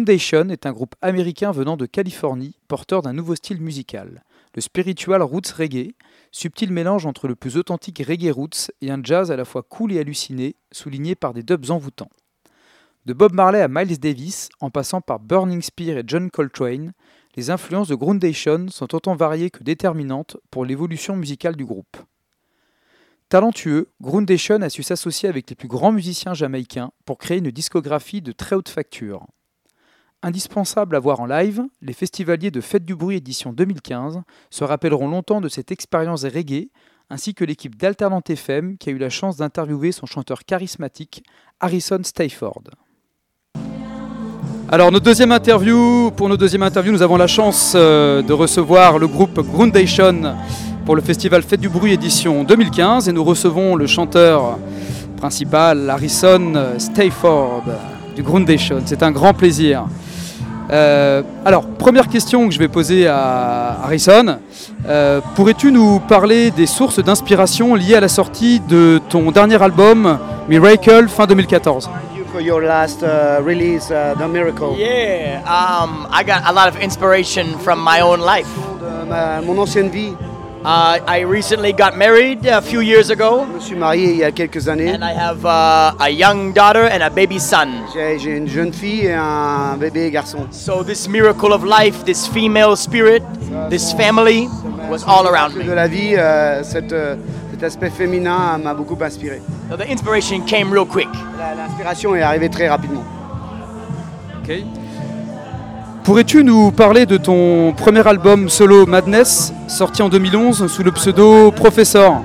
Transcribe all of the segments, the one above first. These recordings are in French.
Groundation est un groupe américain venant de Californie, porteur d'un nouveau style musical, le spiritual roots reggae, subtil mélange entre le plus authentique reggae roots et un jazz à la fois cool et halluciné, souligné par des dubs envoûtants. De Bob Marley à Miles Davis, en passant par Burning Spear et John Coltrane, les influences de Groundation sont autant variées que déterminantes pour l'évolution musicale du groupe. Talentueux, Groundation a su s'associer avec les plus grands musiciens jamaïcains pour créer une discographie de très haute facture. Indispensable à voir en live, les festivaliers de Fête du Bruit édition 2015 se rappelleront longtemps de cette expérience reggae, ainsi que l'équipe d'Alternant FM qui a eu la chance d'interviewer son chanteur charismatique, Harrison Stafford. Alors pour nos deuxième interview, nous avons la chance de recevoir le groupe Groundation pour le festival Fête du Bruit édition 2015 et nous recevons le chanteur principal Harrison Stafford du Groundation. C'est un grand plaisir. Alors, première question que je vais poser à Harrison. Pourrais-tu nous parler des sources d'inspiration liées à la sortie de ton dernier album Miracle fin 2014? For your last release, The Miracle. Yeah, I got a lot of inspiration from my own life. Mon ancienne vie. I recently got married a few years ago. Je me suis marié il y a quelques années. And I have a young daughter and a baby son. J'ai une jeune fille et un bébé garçon. So this miracle of life, this female spirit, this family was all around me. De la vie, cet aspect féminin m'a beaucoup inspiré. So the inspiration came real quick. L'inspiration est arrivée très rapidement. Okay. Pourrais-tu nous parler de ton premier album solo Madness, sorti en 2011 sous le pseudo Professor?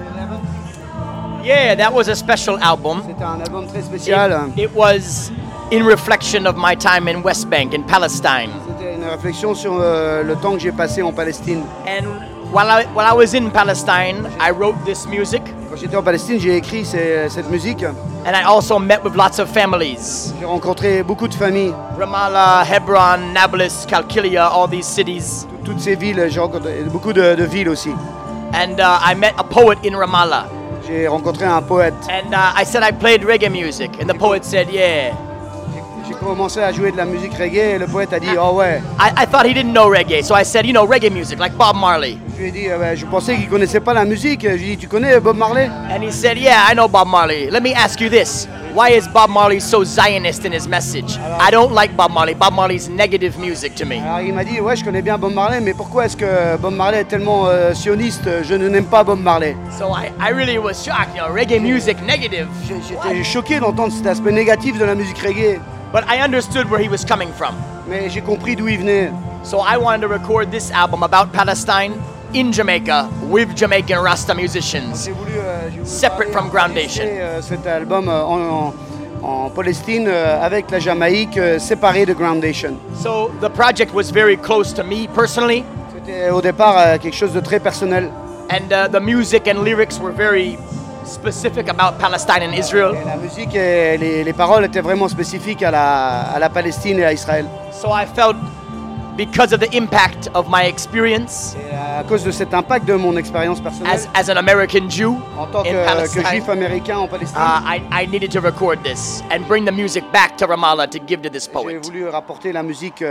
Yeah, that was a special album. C'était un album très spécial. It was in reflection of my time in West Bank, in Palestine. C'était une réflexion sur le temps que j'ai passé en Palestine. And while I was in Palestine, I wrote this music. Quand j'étais en Palestine, j'ai écrit cette musique. And I also met with lots of families. J'ai rencontré beaucoup de familles. Ramallah, Hebron, Nablus, Qalqilia, all these cities. Toutes ces villes, j'ai rencontré beaucoup de villes aussi. And I met a poet in Ramallah. J'ai rencontré un poète. And I said I played reggae music. And the poet said, yeah. J'ai commencé à jouer de la musique reggae et le poète a dit, oh ouais. I thought he didn't know reggae, so I said, you know, reggae music, like Bob Marley. Je lui ai dit, je pensais qu'il connaissait pas la musique. Je lui ai dit, tu connais Bob Marley? And he said, yeah, I know Bob Marley. Let me ask you this. Why is Bob Marley so Zionist in his message? I don't like Bob Marley. Bob Marley's negative music to me. Alors il m'a dit, ouais, je connais bien Bob Marley, mais pourquoi est-ce que Bob Marley est tellement sioniste? Je n'aime pas Bob Marley. So I really was shocked, you know, reggae music negative. J'étais choqué d'entendre cet aspect négatif de la musique reggae. But I understood where he was coming from. Mais j'ai compris d'où il venait. So I wanted to record this album about Palestine in Jamaica with Jamaican Rasta musicians, separate from Groundation. Cet album en Palestine avec la Jamaïque, séparé de Groundation. So the project was very close to me personally. C'était au départ quelque chose de très personnel. And the music and lyrics were very specific about Palestine and Israel. Et la musique et les paroles étaient vraiment spécifiques à la Palestine et à Israël. So I felt, because of the impact of my experience, et à cause de cet impact de mon expérience personnelle, as an American Jew en tant que juif américain en Palestine, I needed to record this and bring the music back to Ramallah to give to this poet. J'ai voulu rapporter la musique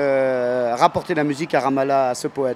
à Ramallah, à ce poète.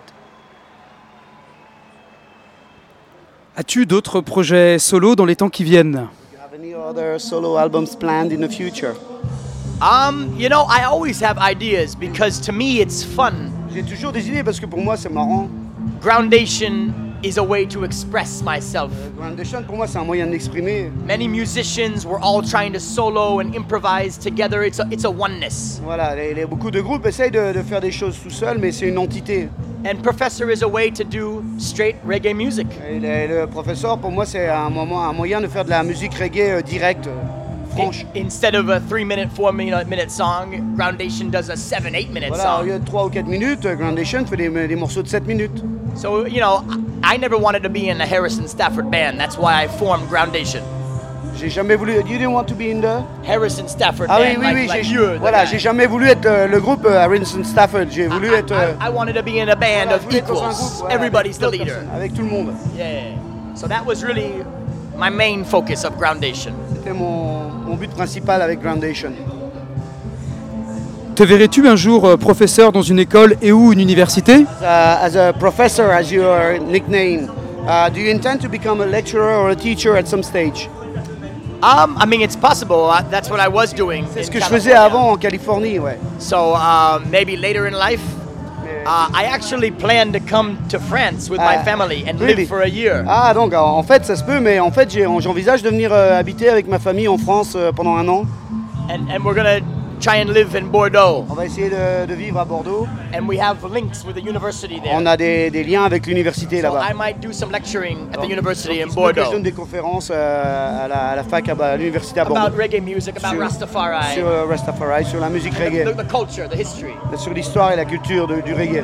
As-tu d'autres projets solo dans les temps qui viennent? Do you have any other solo albums planned in the future? You know, I always have ideas because to me it's fun. J'ai toujours des idées parce que pour moi c'est marrant. Groundation is a way to express myself. Groundation pour moi c'est un moyen d'exprimer. Many musicians were all trying to solo and improvise together. It's a oneness. Voilà, beaucoup de groupes essayent de faire des choses tout seuls, mais c'est une entité. And Professor is a way to do straight reggae music. Et le Professeur pour moi c'est un moyen de faire de la musique reggae directe. Franche. Instead of a 3-minute, 4-minute song, Groundation does a 7-8-minute voilà, song. Au lieu de 3 ou 4 minutes, Groundation fait des morceaux de 7 minutes. So, you know, I never wanted to be in the Harrison Stafford band. That's why I formed Groundation. J'ai jamais voulu. You didn't want to be in the Harrison Stafford band. Oui, voilà, j'ai jamais voulu être le groupe Harrison Stafford. J'ai voulu être. I wanted to be in a band of equals. Voilà, everybody's the leader. Avec tout le monde. Yeah. So that was really my main focus of Groundation. C'était mon but principal avec Groundation. Te verrais-tu un jour professeur dans une école et ou une université? As a professor, as your nickname, do you intend to become a lecturer or a teacher at some stage? I mean, it's possible. That's what I was doing. C'est ce in que je faisais California. avant en Californie, ouais. So maybe later in life, I actually plan to come to France with my family and really? live for a year. Ah, donc en fait ça se peut, mais en fait j'envisage de venir habiter avec ma famille en France pendant un an. And we're gonna try and live in Bordeaux. On va essayer de vivre à Bordeaux. And we have links with the university there. On a des liens avec l'université So là-bas. I might do some lecturing at the university in Il se peut que je Bordeaux donne des conférences à la fac à l'université à about Bordeaux. reggae music, about Rastafari, Sur Rastafari, sur la musique reggae, the culture, the history. sur l'histoire et la culture du reggae.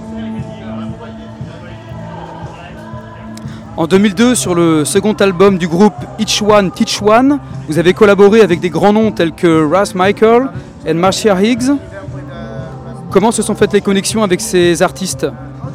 En 2002, sur le second album du groupe Each One Teach One, vous avez collaboré avec des grands noms tels que Ras Michael et Marcia Higgs. Comment se sont faites les connexions avec ces artistes?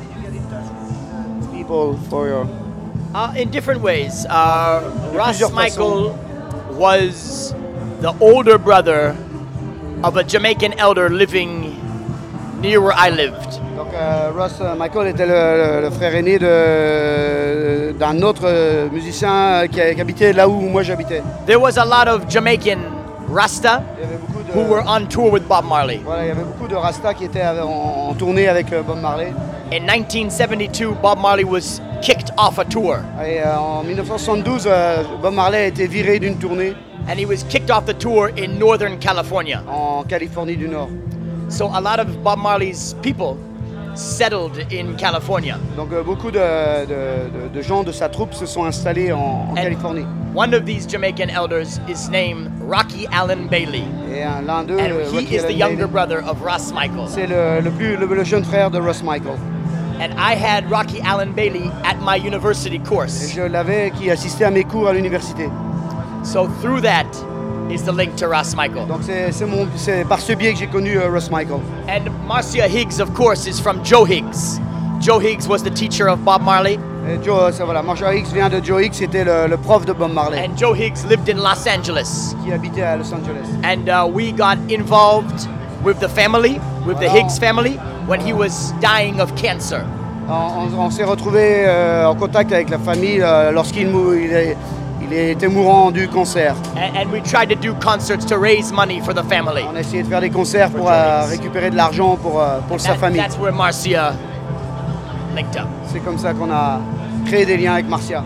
People for your... In different ways. Ras plusieurs Michael was the older brother of a Jamaican elder living near where I lived. Donc Ross Michael était le frère aîné d'un autre musicien qui habitait là où moi j'habitais. There was a lot of Jamaican Rasta Il y avait beaucoup de, who were on tour with Bob Marley. voilà, il y avait beaucoup de Rasta qui étaient en tournée avec Bob Marley. In 1972, Bob Marley was kicked off a tour, Et en 1972, Bob Marley a été viré d'une tournée and he was kicked off the tour in Northern California. en Californie du Nord. So a lot of Bob Marley's people settled in California. Donc beaucoup de gens de sa troupe se sont installés en Californie. One of these Jamaican elders is named Rocky Allen Bailey, Et l'un d'eux, and he Rocky is the Allen younger Bailey, brother of Ras Michael. c'est le jeune frère de Ross Michael. And I had Rocky Allen Bailey at my university Et course. je l'avais qui assistait à mes cours à l'université. So through that is the link to Ras Michael. Donc c'est par ce biais que j'ai connu Ross Michael. And Marcia Higgs, of course, is from Joe Higgs. Joe Higgs was the teacher of Bob Marley, Et voilà, Marshall Hicks vient de Joe Hicks, c'était le prof de Bob Marley and Joe Higgs lived in Los Angeles. qui habitait à Los Angeles. And we got involved with the family, with the Higgs family, when he was dying of cancer. On s'est retrouvé en contact avec la famille lorsqu'il était mourant du cancer. And we tried to do concerts to raise money for the family. On a essayé de faire des concerts pour récupérer de l'argent pour sa famille. That's where Marcia linked up. C'est comme ça qu'on a créé des liens avec Marcia.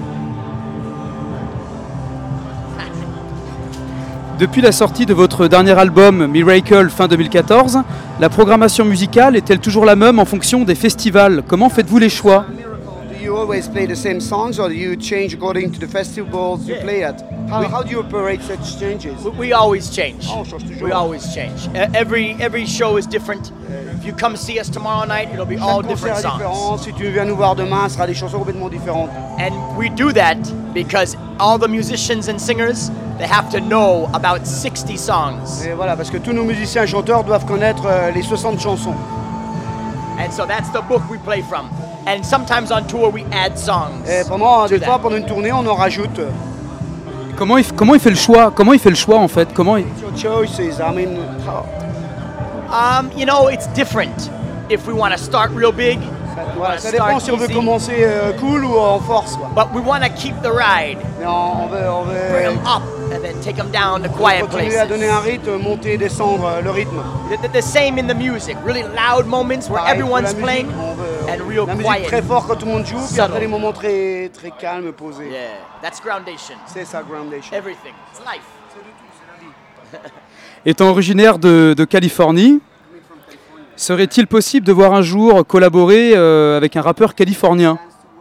Depuis la sortie de votre dernier album Miracle fin 2014, la programmation musicale est-elle toujours la même en fonction des festivals? Comment faites-vous les choix? Do you always play the same songs or do you change according to the festivals you play at? How do you operate such changes? We always change. Oh, on change toujours. We always change. Every show is different. If you come see us tomorrow night, it'll be all Chaque different concert est songs. différent. Si tu viens nous voir demain, ce sera des chansons complètement différentes. And we do that because all the musicians and singers, they have to know about 60 songs. Et voilà, parce que tous nos musiciens et chanteurs doivent connaître les 60 chansons. And so that's the book we play from. And sometimes on tour we add songs. Et to des that. fois, pendant une tournée, on en rajoute. Comment il fait le choix? Comment il fait le choix en fait? Your choices, I mean, You know, it's different. If we want to start real big, voilà, ça dépend si on veut commencer cool ou en force. Quoi. but we want to keep the ride, Mais on bring veut them up, and then take them down to quiet continuer à donner places. un rythme, monter, descendre le rythme. The same in the music. Really loud moments where Pareil pour everyone's la playing, musique, on veut and real la musique quiet. très fort quand tout le monde joue, puis Subtle. après des moments très, très calmes, posés. Yeah, that's groundation. C'est ça, Groundation. Everything. It's life. Étant originaire de Californie, serait-il possible de voir un jour collaborer avec un rappeur californien?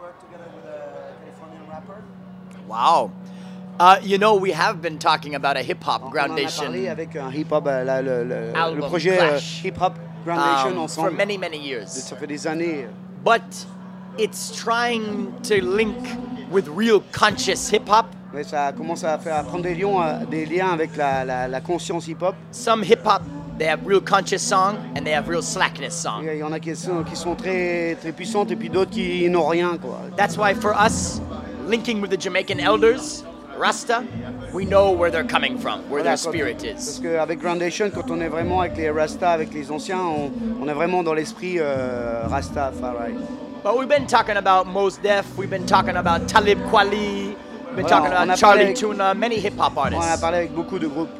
Wow. You know, we have been talking about a hip-hop On en a groundation parlé avec un hip-hop, le Album projet Clash. hip-hop Groundation for ensemble. many years. Ça fait des années. But it's trying to link with real conscious hip-hop. Mais ça commence à prendre des liens avec la conscience hip-hop. Some hip-hop, they have real conscious song, and they have real slackness song. Il y en a qui sont très, très puissantes et puis d'autres qui n'ont rien. Quoi. That's why for us, linking with the Jamaican elders, Rasta, we know where they're coming from, where their spirit Parce is. qu'avec Groundation, quand on est vraiment avec les Rasta, avec les anciens, on est vraiment dans l'esprit Rastafari. But we've been talking about Mos Def, we've been talking about Talib Kweli, we've been Voilà, talking on a about Charlie parlé- Tuna, many hip-hop On a artists. parlé avec beaucoup de groupes.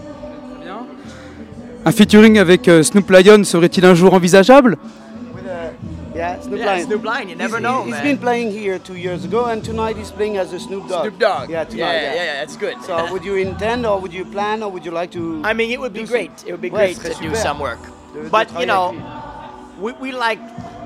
Un featuring avec Snoop Lion serait-il un jour envisageable? Yeah, Snoop Yeah, Lion. Snoop Lion, you never He's- know, He's man. been playing here 2 years ago, and tonight he's playing as a Snoop Dogg. Snoop Dogg. Yeah, tonight. yeah, that's good. So would you intend, or would you plan, or would you like to? I mean, it would be do great. some- It would be Ouais, great ce to serait do super some work. de But, you travailler know, avec lui. we like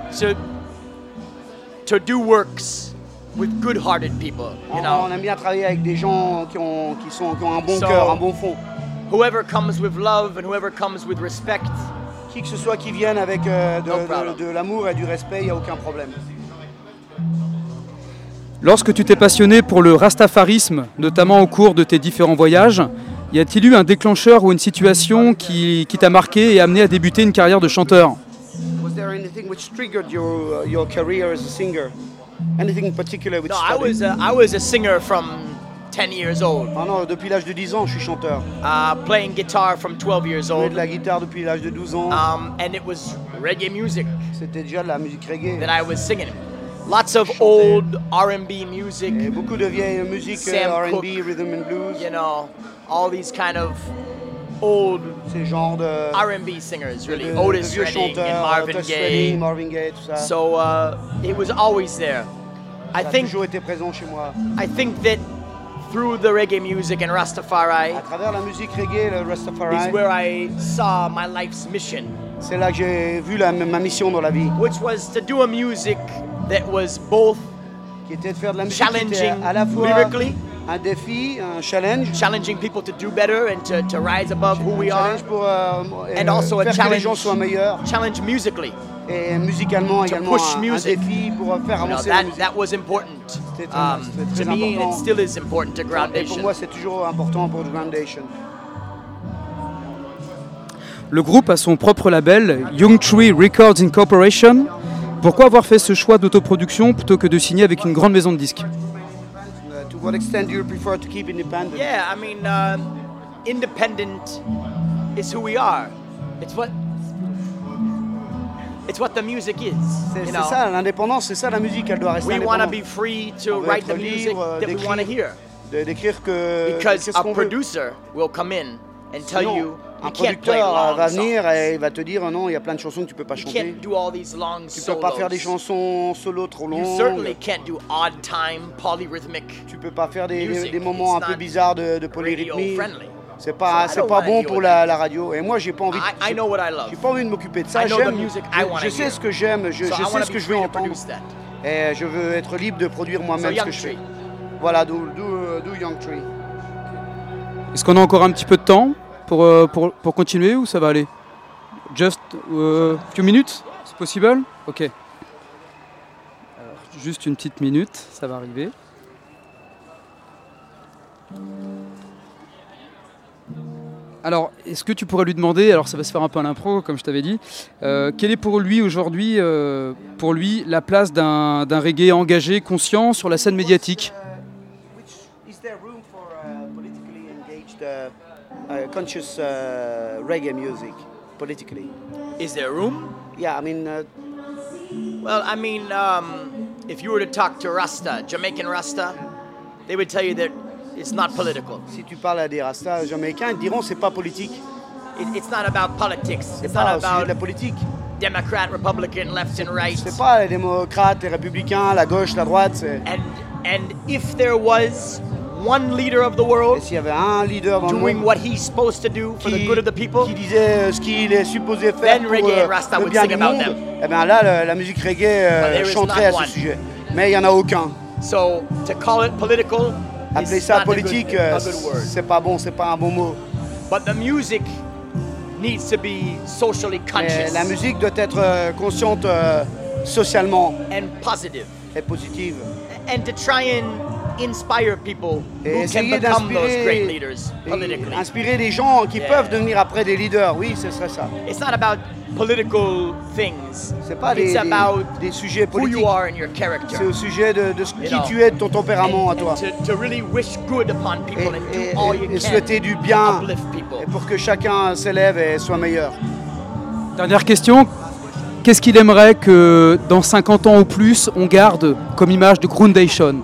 to do works with good-hearted people, you know. On aime bien travailler avec des gens qui ont un bon So- cœur, un bon fond. Whoever comes with love and whoever comes with respect, Qui que ce soit qui vienne avec No problem. de l'amour et du respect, il n'y a aucun problème. Lorsque tu t'es passionné pour le rastafarisme, notamment au cours de tes différents voyages, y a-t-il eu un déclencheur ou une situation qui t'a marqué et amené à débuter une carrière de chanteur? Was there anything which triggered your career as a singer? Anything in particular which no, I started? was a singer from 10 years old, Ah non, depuis l'âge de 10 ans, je suis chanteur. playing guitar from 12 years Je jouais old, de la guitare depuis l'âge de 12 ans. and it was reggae music C'était déjà de la musique reggae. that I was singing. Lots of old R&B music, Et beaucoup de vieilles musiques Sam R&B, Cooke. rhythm and blues. you know, all these kind of old Ces genres de, R&B singers, really. de Otis vieux Redding and chanteurs, Marvin Otis Gaye. Redding, Marvin Gaye, tout ça. So it was always there. I Ça a think toujours été présent chez moi. that through the reggae music and Rastafari À travers la musique reggae, le is Rastafari, where I saw my life's mission, c'est là que j'ai vu ma mission dans la vie, which was to do a music that was both qui était de faire de la musique qui était challenging à la fois lyrically, un défi, un challenge, challenging people to do better and to rise above who we un are, challenge pour and also a faire que les challenge, gens soient meilleurs, challenge musically. et musicalement également push un music. défi pour faire You know, avancer la musique. that was important C'était très to me, and it important. still is important to Et pour Groundation. moi, c'est toujours important pour Groundation. Le groupe a son propre label, Young Tree Records Incorporation. Pourquoi avoir fait ce choix d'autoproduction plutôt que de signer avec une grande maison de disques? To what extent do you prefer to keep independent? Yeah, I mean, independent is who we are. It's what the music is. C'est You know, ça, l'indépendance, c'est ça la musique, elle doit rester we want to indépendante. be free On to veut write être the music libre that we want to hear. d'écrire Because ce a qu'on veut. producer will come in and tell Sinon, you un you can't play producteur long va venir songs. et il va te dire non, il y a plein de chansons que tu peux pas You chanter. can't do all these long Tu peux pas faire des solos. chansons solo trop You longues. certainly can't do odd time polyrhythmic Tu peux pas faire des music. moments un It's peu not bizarres de radio polyrythmie. friendly. C'est So pas, I c'est don't pas wanna bon deal pour with la radio. Et moi, j'ai pas envie. I know what I love. J'ai pas envie de m'occuper de ça. I know the J'aime. music I wanna Je sais hear. ce que j'aime. Je So I sais wanna ce be que je veux free to entendre. produce that. Et je veux être libre de produire So moi-même ce Young que je fais. Tree. Voilà, d'où Young Tree. Est-ce qu'on a encore un petit peu de temps pour continuer ou ça va aller? Just few minutes? C'est possible? Ok. Alors, juste une petite minute, ça va arriver. Alors, est-ce que tu pourrais lui demander, alors ça va se faire un peu à l'impro, comme je t'avais dit, quelle est pour lui aujourd'hui, la place d'un reggae engagé, conscient sur la scène médiatique? Is there room for politically engaged, conscious reggae music, politically? Is there room? Yeah, I mean, Well, I mean, if you were to talk to Rasta, Jamaican Rasta, they would tell you that it's not political. si tu parles à des Rastas jamaïcains, ils te diront c'est pas politique. It's not about politics. C'est It's pas not au sujet de la about politique. Democrat, Republican, left and right. C'est pas les démocrates, les républicains, la gauche, la droite. And if there was one leader of the world Et s'il y avait un leader dans le doing monde what he's supposed to do for the good of the people, qui disait ce qu'il est supposé faire Then pour reggae and Rasta le would bien sing du about monde, them. eh bien là, la musique reggae there is chanterait à not ce one. sujet. Mais il n'y en a aucun. so to call it political Appeler is ça not politique, a good word. c'est pas bon, c'est pas un bon mot. But the music needs to be socially Mais conscious la musique doit être consciente socialement and positive, et positive. and to try and inspire people Et who can essayer become those great d'inspirer leaders et politically. inspirer des gens qui Yeah. peuvent devenir après des leaders. Oui, ce serait ça. It's not about political things. C'est pas It's about des sujets who you politiques. are in your character. C'est au sujet de You qui know. tu es, de ton tempérament à And toi. to really wish good upon Et, people and do all you et can souhaiter du to bien uplift people. et pour que chacun s'élève et soit meilleur. Dernière question. Qu'est-ce qu'il aimerait que dans 50 ans ou plus, on garde comme image de Groundation?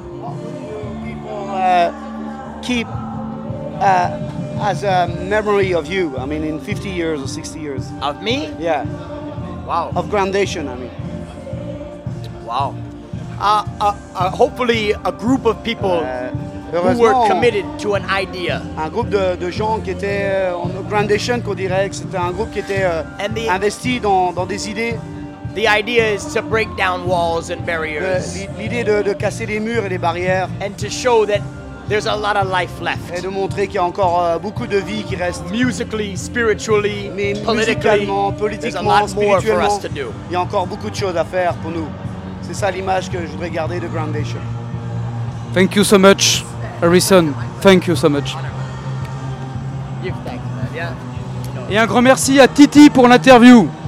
Keep as a memory of you. I mean, in 50 years or 60 years. Of me? Yeah, Wow. of Groundation. I mean, Wow. Hopefully a group of people who were heureusement, committed to an idea. un groupe de gens qui étaient en Groundation, qu'on dirait que c'était un groupe qui était And the- investi dans des idées. The idea is to break down walls and barriers L'idée de casser les murs et les barrières and to show that there's a lot of life et left. de montrer qu'il y a encore beaucoup de vie qui reste. Musically, spiritually, Mais politically, musicalement, there's a politiquement, lot more for spirituellement, us to do. il y a encore beaucoup de choses à faire pour nous. C'est ça l'image que je voudrais garder de Groundation. Thank you so much, Harrison. Thank you so much. Give thanks, man. Yeah. Et un grand merci à Titi pour l'interview.